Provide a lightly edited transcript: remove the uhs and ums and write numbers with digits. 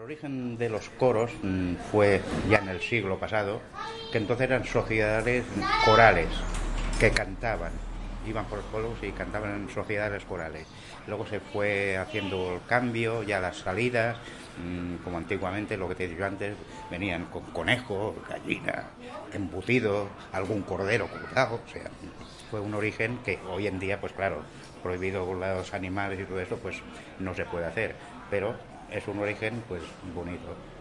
origen de los coros fue ya en el siglo pasado, que entonces eran sociedades corales que cantaban, iban por los pueblos y cantaban en sociedades corales. Luego se fue haciendo el cambio, ya las salidas, como antiguamente, lo que te he dicho antes, venían con conejo, gallina, embutido, algún cordero cruzado, o sea, fue un origen que hoy en día, pues claro, prohibido los animales y todo eso, pues no se puede hacer, pero es un origen pues bonito.